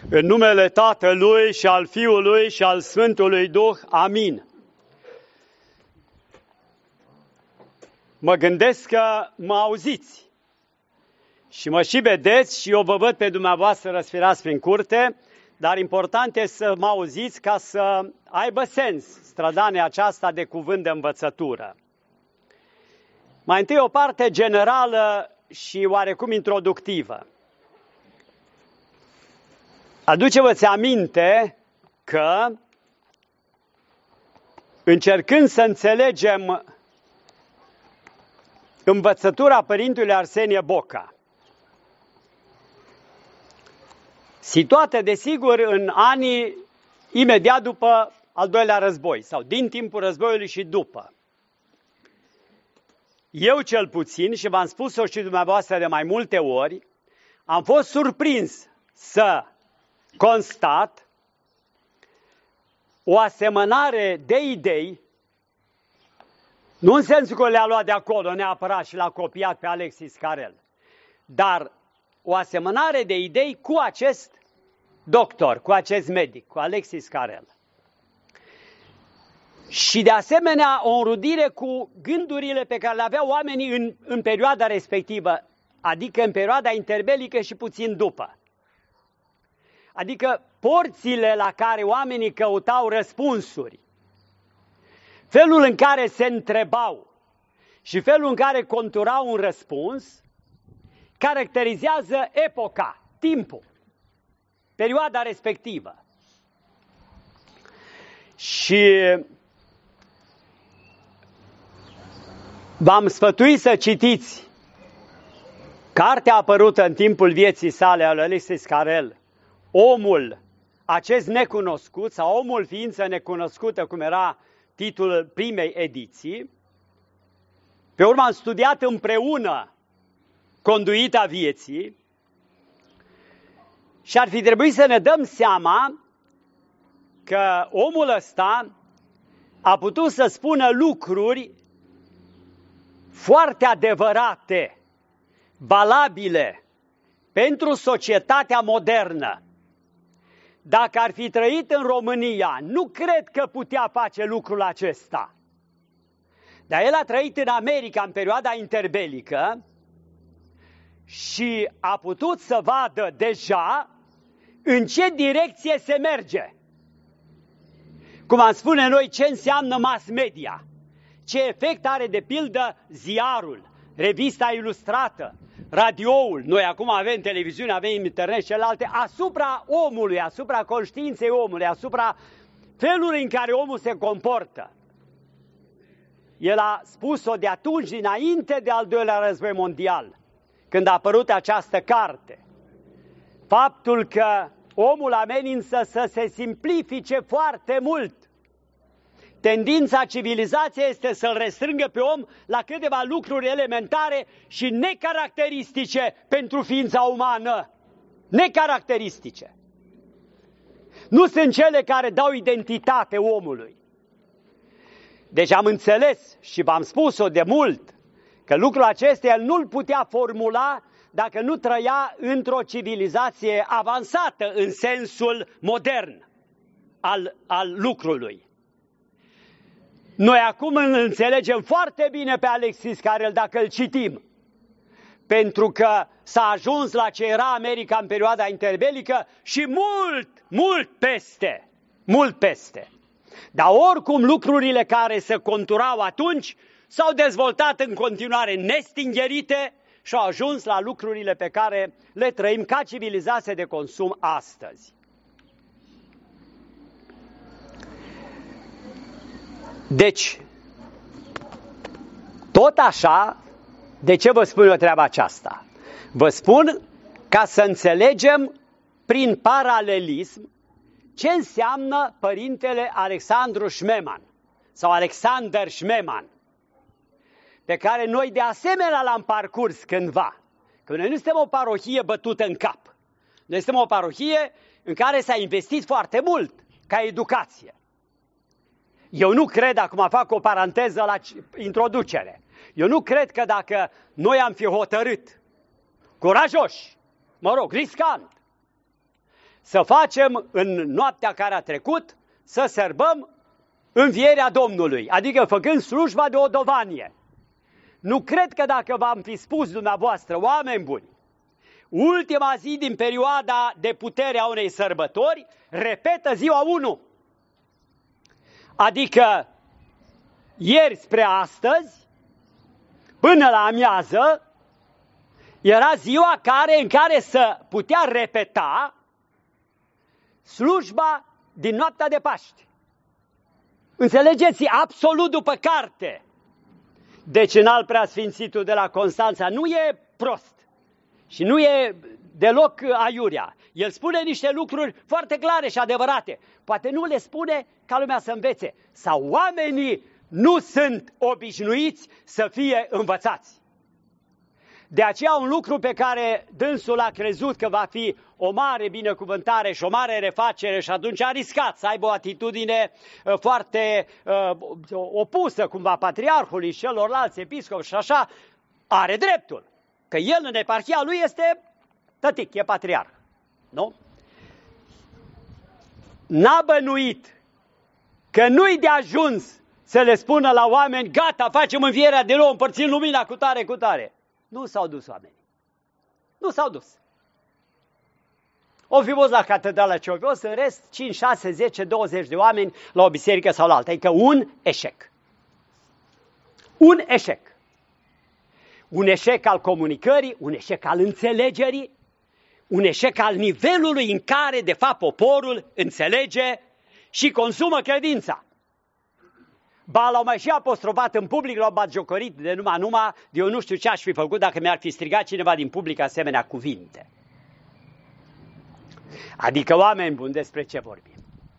În numele Tatălui și al Fiului și al Sfântului Duh. Amin. Mă gândesc că mă auziți și mă și vedeți și eu vă văd pe dumneavoastră răsfirați prin curte, dar important este să mă auziți ca să aibă sens strădania aceasta de cuvânt de învățătură. Mai întâi o parte generală și oarecum introductivă. Aduceți-vă aminte că, încercând să înțelegem învățătura Părintelui Arsenie Boca, situată, desigur, în anii imediat după al doilea război, sau din timpul războiului și după. Eu cel puțin, și v-am spus-o și dumneavoastră de mai multe ori, am fost surprins să constat o asemănare de idei, nu în sensul că le-a luat de acolo neapărat și l-a copiat pe Alexis Carrel, dar o asemănare de idei cu acest doctor, cu acest medic, cu Alexis Carrel. Și de asemenea o înrudire cu gândurile pe care le aveau oamenii în perioada respectivă, adică în perioada interbelică și puțin după. Adică porțile la care oamenii căutau răspunsuri, felul în care se întrebau și felul în care conturau un răspuns, caracterizează epoca, timpul, perioada respectivă. Și v-am sfătuit să citiți cartea apărută în timpul vieții sale al Alexis Carrel, Omul, acest necunoscut, sau Omul, ființă necunoscută, cum era titlul primei ediții. Pe urmă am studiat împreună Conduita vieții și ar fi trebuit să ne dăm seama că omul ăsta a putut să spună lucruri foarte adevărate, valabile pentru societatea modernă. Dacă ar fi trăit în România, nu cred că putea face lucrul acesta. Dar el a trăit în America în perioada interbelică și a putut să vadă deja în ce direcție se merge. Cum am spune noi, ce înseamnă mass media, ce efect are de pildă ziarul, revista ilustrată, radioul, noi acum avem televiziune, avem internet și celelalte, asupra omului, asupra conștiinței omului, asupra felului în care omul se comportă. El a spus-o de atunci, dinainte de al doilea război mondial, când a apărut această carte. Faptul că omul amenință să se simplifice foarte mult. Tendința civilizației este să-l restrângă pe om la câteva lucruri elementare și necaracteristice pentru ființa umană. Necaracteristice. Nu sunt cele care dau identitate omului. Deci am înțeles și v-am spus-o de mult că lucrul acesta el nu-l putea formula dacă nu trăia într-o civilizație avansată în sensul modern al lucrului. Noi acum îl înțelegem foarte bine pe Alexis Carrel dacă îl citim, pentru că s-a ajuns la ce era America în perioada interbelică și mult peste. Dar oricum lucrurile care se conturau atunci s-au dezvoltat în continuare nestingherite și au ajuns la lucrurile pe care le trăim ca civilizație de consum astăzi. Deci, tot așa, de ce vă spun eu treaba aceasta? Vă spun ca să înțelegem prin paralelism ce înseamnă Părintele Alexandru Șmeman sau Alexander Șmeman, pe care noi de asemenea l-am parcurs cândva. Că noi nu suntem o parohie bătută în cap. Noi suntem o parohie în care s-a investit foarte mult ca educație. Eu nu cred, acum fac o paranteză la introducere, eu nu cred că dacă noi am fi hotărât, curajoși, riscant, să facem în noaptea care a trecut, să sărbăm învierea Domnului, adică făcând slujba de odovanie. Nu cred că dacă v-am fi spus dumneavoastră, oameni buni, ultima zi din perioada de putere a unei sărbători, repetă ziua 1. Adică ieri spre astăzi, până la amiază, era ziua în care să putea repeta slujba din noaptea de Paști. Înțelegeți? Absolut după carte. Deci înalt preasfințitul de la Constanța nu e prost și nu e deloc aiurea. El spune niște lucruri foarte clare și adevărate. Poate nu le spune ca lumea să învețe. Sau oamenii nu sunt obișnuiți să fie învățați. De aceea un lucru pe care dânsul a crezut că va fi o mare binecuvântare și o mare refacere și atunci a riscat să aibă o atitudine foarte opusă cumva patriarhului și celorlalți episcopi și așa, are dreptul. Că el în eparhia lui este tătic, e patriarh. Nu? N-a bănuit că nu-i de ajuns să le spună la oameni, gata, facem învierea de nou, împărțim lumina cu tare, cu tare. Nu s-au dus oamenii. Nu s-au dus. O fi fost la catedrală ce o fi fost, în rest 5, 6, 10, 20 de oameni la o biserică sau la alta. Adică un eșec. Un eșec. Un eșec al comunicării, un eșec al înțelegerii, un eșec al nivelului în care, de fapt, poporul înțelege și consumă credința. Ba, l-au mai și apostrofat în public, l-au batjocorit de numai, eu nu știu ce aș fi făcut dacă mi-ar fi strigat cineva din public asemenea cuvinte. Adică, oameni buni, despre ce vorbim?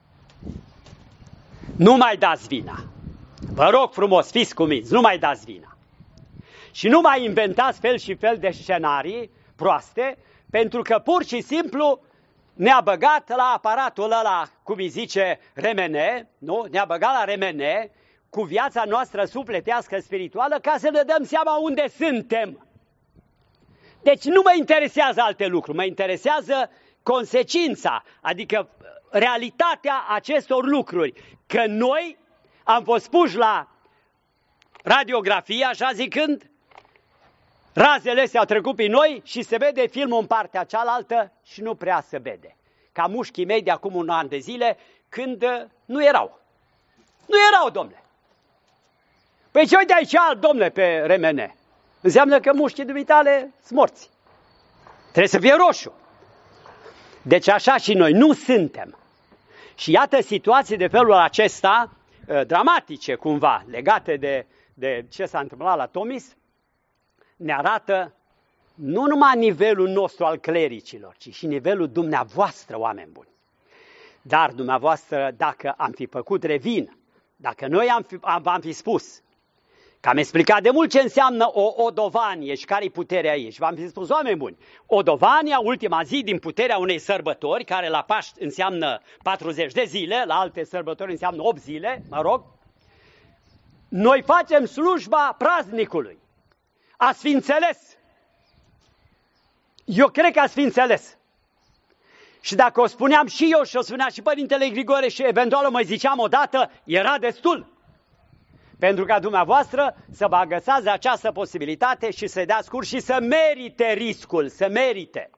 Nu mai dați vina. Vă rog frumos, fiți cuminți, nu mai dați vina. Și nu mai inventați fel și fel de scenarii proaste, pentru că pur și simplu ne-a băgat la aparatul ăla, cum îi zice, remene, nu? Ne-a băgat la remene cu viața noastră sufletească, spirituală, ca să ne dăm seama unde suntem. Deci nu mă interesează alte lucruri, mă interesează consecința, adică realitatea acestor lucruri. Că noi am fost puși la radiografie, așa zicând, razele astea au trecut pe noi și se vede filmul în partea cealaltă și nu prea se vede. Ca mușchii mei de acum un an de zile, când nu erau. Nu erau, domnule. Păi ce uite aici, domnule, pe remene? Înseamnă că mușchii dumitale sunt morți. Trebuie să fie roșu. Deci așa și noi nu suntem. Și iată situații de felul acesta, dramatice cumva, legate de ce s-a întâmplat la Tomis, ne arată nu numai nivelul nostru al clericilor, ci și nivelul dumneavoastră, oameni buni. Dar dumneavoastră, dacă am fi făcut revin, dacă noi am fi spus, că am explicat de mult ce înseamnă o odovanie și care-i puterea ei, și v-am fi spus, oameni buni, odovania, ultima zi din puterea unei sărbători, care la Paști înseamnă 40 de zile, la alte sărbători înseamnă 8 zile, mă rog, noi facem slujba praznicului. Ați fi înțeles? Eu cred că ați fi înțeles. Și dacă o spuneam și eu și o spunea și Părintele Grigore și eventual o mai ziceam odată, era destul. Pentru ca dumneavoastră să vă agăsați de această posibilitate și să-i dați curs și să merite riscul, să merite.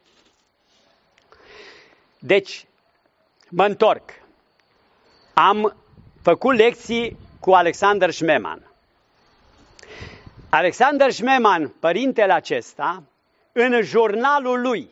Deci, mă întorc. Am făcut lecții cu Alexander Schmemann. Alexander Schmemann, părintele acesta, în jurnalul lui,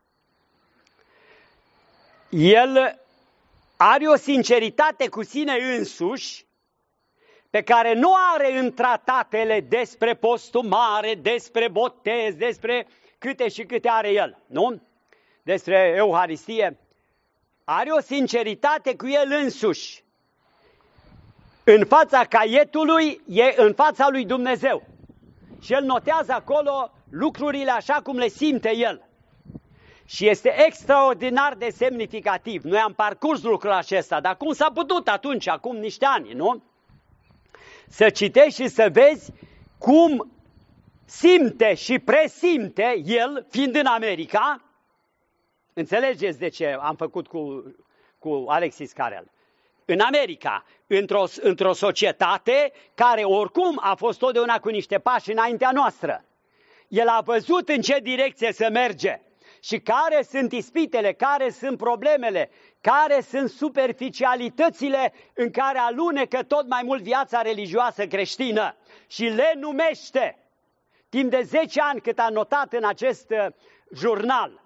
el are o sinceritate cu sine însuși pe care nu are în tratatele despre postul mare, despre botez, despre câte și câte are el, nu? Despre Euharistie. Are o sinceritate cu el însuși. În fața caietului e în fața lui Dumnezeu. Și el notează acolo lucrurile așa cum le simte el. Și este extraordinar de semnificativ. Noi am parcurs lucrul acesta, dar cum s-a putut atunci, acum niște ani, nu? Să citești și să vezi cum simte și presimte el, fiind în America, Înțelegeți de ce am făcut cu Alexis Carrel. În America, într-o societate care oricum a fost totdeauna cu niște pași înaintea noastră, el a văzut în ce direcție să merge și care sunt ispitele, care sunt problemele, care sunt superficialitățile în care alunecă tot mai mult viața religioasă creștină și le numește. Timp de 10 ani cât a notat în acest jurnal,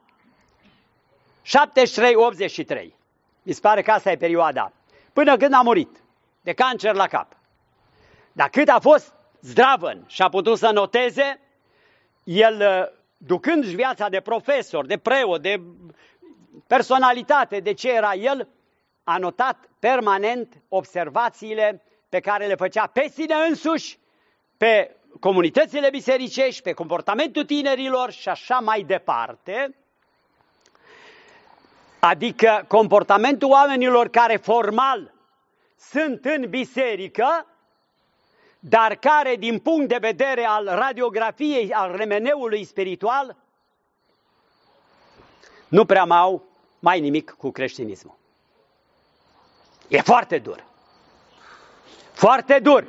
73-83, mi se pare că asta e perioada, până când a murit de cancer la cap. Dar cât a fost zdravăn și a putut să noteze, el, ducându-și viața de profesor, de preot, de personalitate, de ce era el, a notat permanent observațiile pe care le făcea pe sine însuși, pe comunitățile bisericești, pe comportamentul tinerilor și așa mai departe. Adică comportamentul oamenilor care formal sunt în biserică, dar care din punct de vedere al radiografiei, al remeneului spiritual, nu prea au mai nimic cu creștinismul. E foarte dur. Foarte dur.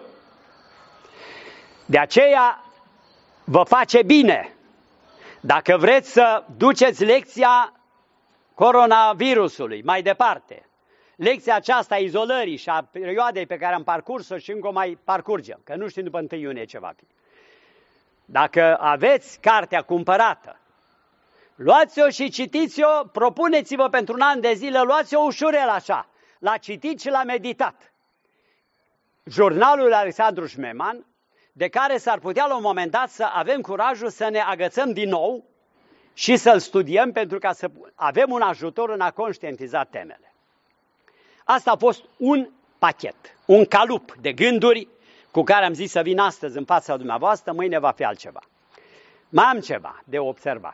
De aceea vă face bine, dacă vreți să duceți lecția coronavirusului mai departe, lecția aceasta a izolării și a perioadei pe care am parcurs-o și încă o mai parcurgem, că nu știm după 1 iunie ce va fi. Dacă aveți cartea cumpărată, luați-o și citiți-o, propuneți-vă pentru un an de zile, luați-o ușurel așa, la citit și la meditat. Jurnalul lui Alexandru Șmeman, de care s-ar putea la un moment dat să avem curajul să ne agățăm din nou și să-l studiem pentru ca să avem un ajutor în a conștientiza temele. Asta a fost un pachet, un calup de gânduri cu care am zis să vin astăzi în fața dumneavoastră, mâine va fi altceva. Mai am ceva de observat.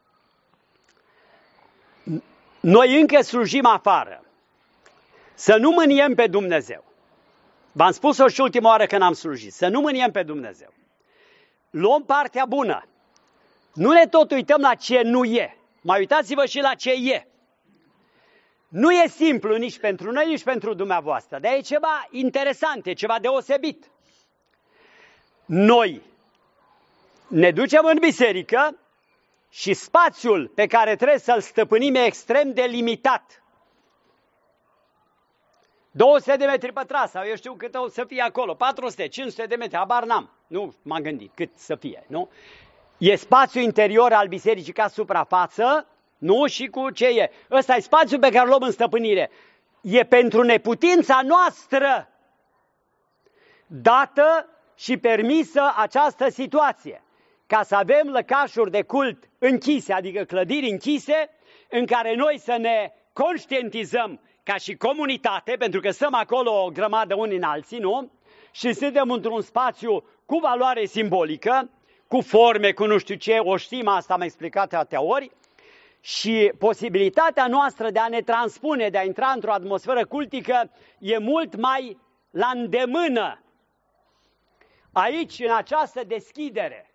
Noi încă slujim afară, să nu mâniem pe Dumnezeu. V-am spus-o și ultima oară când am slujit, să nu mâniem pe Dumnezeu. Luăm partea bună. Nu ne tot uităm la ce nu e. Mai uitați-vă și la ce e. Nu e simplu nici pentru noi, nici pentru dumneavoastră, dar e ceva interesant, e ceva deosebit. Noi ne ducem în biserică și spațiul pe care trebuie să-l stăpânim e extrem de limitat. 200 de metri pătrați sau eu știu cât o să fie acolo, 400, 500 de metri, habar n-am. Nu m-am gândit cât să fie, nu? E spațiul interior al bisericii ca suprafață, nu? Și cu ce e? Ăsta e spațiul pe care îl luăm în stăpânire. E pentru neputința noastră dată și permisă această situație. Ca să avem lăcașuri de cult închise, adică clădiri închise, în care noi să ne conștientizăm ca și comunitate, pentru că stăm acolo o grămadă unii în alții, nu? Și suntem într-un spațiu cu valoare simbolică, cu forme, cu nu știu ce, o știm, asta am explicat atâtea ori, și posibilitatea noastră de a ne transpune, de a intra într-o atmosferă cultică, e mult mai la îndemână. Aici, în această deschidere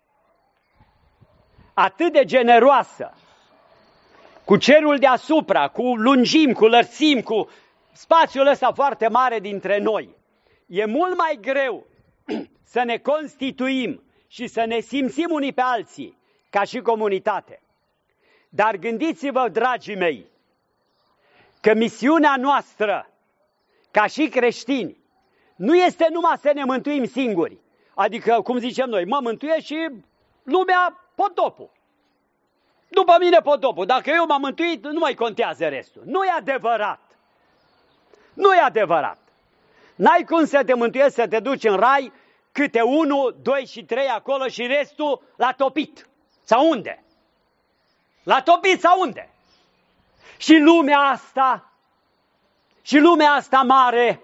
atât de generoasă, cu cerul deasupra, cu lungim, cu lărțim, cu spațiul ăsta foarte mare dintre noi, e mult mai greu să ne constituim și să ne simțim unii pe alții ca și comunitate. Dar gândiți-vă, dragii mei, că misiunea noastră ca și creștini nu este numai să ne mântuim singuri. Adică, cum zicem noi, mă mântuie și lumea potopul. După mine potopul. Dacă eu m-am mântuit, nu mai contează restul. Nu e adevărat. Nu e adevărat. N-ai cum să te mântuiești, să te duci în rai, câte 1, 2 și 3 acolo și restul la topit. Sau unde? La topit sau unde? Și lumea asta mare,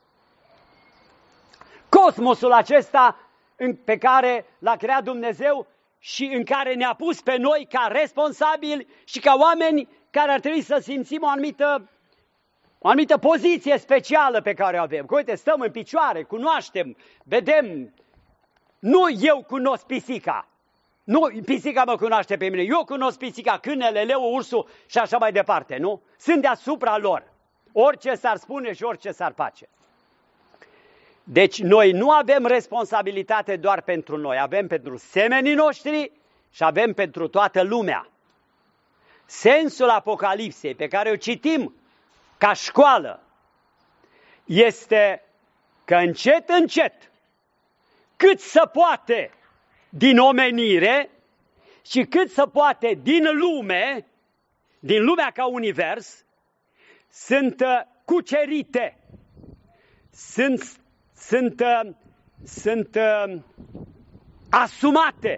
cosmosul acesta pe care l-a creat Dumnezeu și în care ne-a pus pe noi ca responsabili și ca oameni care ar trebui să simțim o anumită poziție specială pe care o avem. Că uite, stăm în picioare, cunoaștem, vedem. Nu eu cunosc pisica, Nu, pisica mă cunoaște pe mine, eu cunosc pisica, câinele, leul, ursul și așa mai departe, nu? Sunt deasupra lor, orice s-ar spune și orice s-ar face. Deci noi nu avem responsabilitate doar pentru noi, avem pentru semenii noștri și avem pentru toată lumea. Sensul Apocalipsei pe care o citim ca școală este că încet, încet, cât se poate din omenire și cât se poate din lume, din lumea ca univers, sunt cucerite, sunt asumate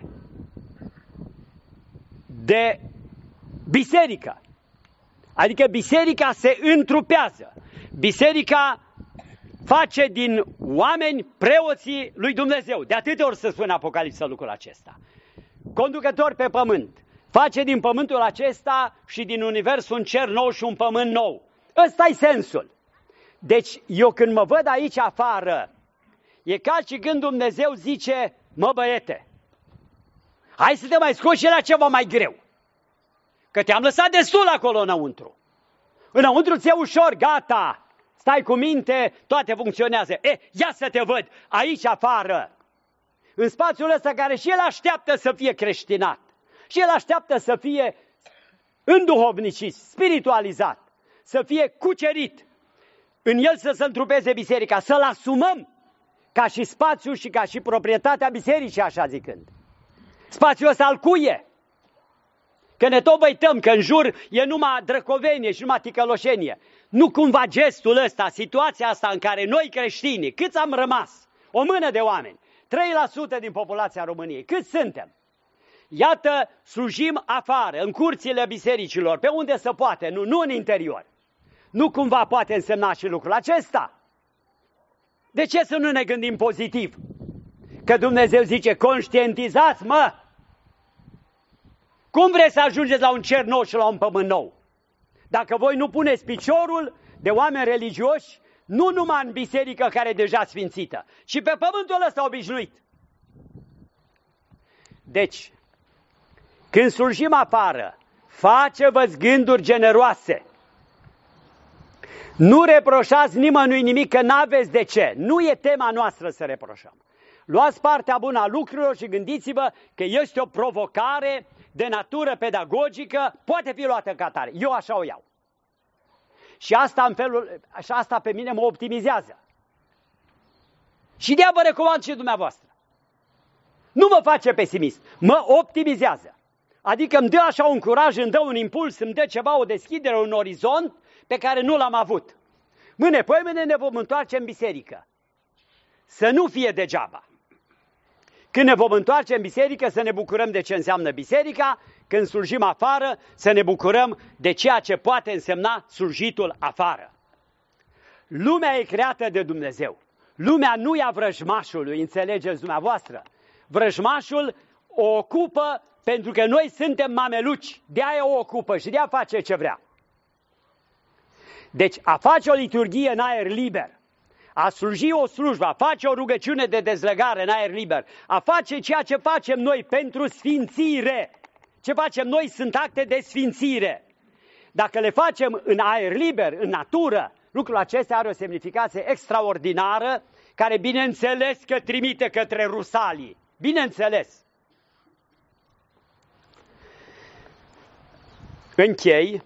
de biserică. Adică biserica se întrupează. Biserica face din oameni preoții lui Dumnezeu. De atâtea ori se spune Apocalipsa lucrul acesta. Conducător pe pământ. Face din pământul acesta și din univers un cer nou și un pământ nou. Ăsta-i sensul. Deci eu când mă văd aici afară, e ca și când Dumnezeu zice, mă băiete, hai să te mai scoți și la ceva mai greu. Că te-am lăsat destul acolo înăuntru. Înăuntru ți-e ușor, gata. Stai cu minte, toate funcționează. Ia să te văd aici afară, în spațiul ăsta care și el așteaptă să fie creștinat. Și el așteaptă să fie înduhovnicit, spiritualizat, să fie cucerit. În el să se întrupeze biserica, să-l asumăm ca și spațiu și ca și proprietatea bisericii, așa zicând. Spațiul ăsta al cui e? Că ne tot băităm, că în jur e numai drăcovenie și numai ticăloșenie. Nu cumva gestul ăsta, situația asta în care noi creștinii, câți am rămas? O mână de oameni, 3% din populația României, cât suntem? Iată, slujim afară, în curțile bisericilor, pe unde se poate, nu în interior. Nu cumva poate însemna și lucrul acesta? De ce să nu ne gândim pozitiv? Că Dumnezeu zice, conștientizați, mă! Cum vreți să ajungeți la un cer nou și la un pământ nou? Dacă voi nu puneți piciorul de oameni religioși, nu numai în biserică care e deja sfințită, ci pe pământul ăsta obișnuit. Deci, când slujim afară, face-vă gânduri generoase. Nu reproșați nimănui nimic, că n-aveți de ce. Nu e tema noastră să reproșăm. Luați partea bună a lucrurilor și gândiți-vă că este o provocare de natură pedagogică, poate fi luată ca tare. Eu așa o iau. Și asta pe mine mă optimizează. Și de-aia vă recomand și dumneavoastră. Nu mă face pesimist, mă optimizează. Adică îmi dă așa un curaj, îmi dă un impuls, îmi dă ceva, o deschidere, un orizont pe care nu l-am avut. Mâine, poimâine ne vom întoarce în biserică. Să nu fie degeaba. Când ne vom întoarce în biserică, să ne bucurăm de ce înseamnă biserica, când slujim afară, să ne bucurăm de ceea ce poate însemna slujitul afară. Lumea e creată de Dumnezeu. Lumea nu e a vrăjmașului, înțelegeți dumneavoastră. Vrăjmașul o ocupă pentru că noi suntem mameluci, de-aia o ocupă și de-aia face ce vrea. Deci a face o liturghie în aer liber, a sluji o slujbă, a face o rugăciune de dezlegare în aer liber, a face ceea ce facem noi pentru sfințire. Ce facem noi sunt acte de sfințire. Dacă le facem în aer liber, în natură, lucrul acesta are o semnificație extraordinară, care bineînțeles că trimite către Rusalii. Bineînțeles. Închei.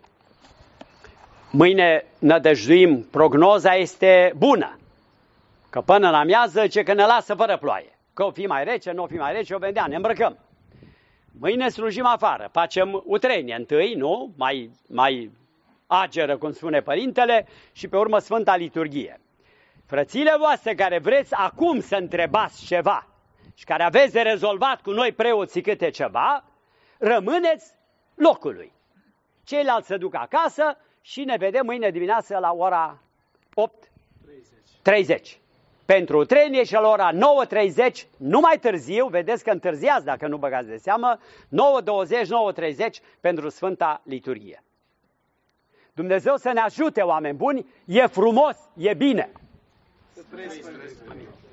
Mâine nădăjduim, prognoza este bună. Că până la amiază zice că ne lasă fără ploaie. Că o fi mai rece, nu o fi mai rece, o vedea, ne îmbrăcăm. Mâine slujim afară, facem utrenie întâi, nu? Mai ageră, cum spune părintele, și pe urmă Sfânta Liturghie. Frățile voastre care vreți acum să întrebați ceva și care aveți de rezolvat cu noi preoții câte ceva, rămâneți locului. Ceilalți se duc acasă și ne vedem mâine dimineață la ora 8:30. Pentru utrenie și la ora 9:30, nu mai târziu, vedeți că întârziați dacă nu băgați de seamă, 9:20, 9:30 pentru Sfânta Liturghie. Dumnezeu să ne ajute, oameni buni, e frumos, e bine.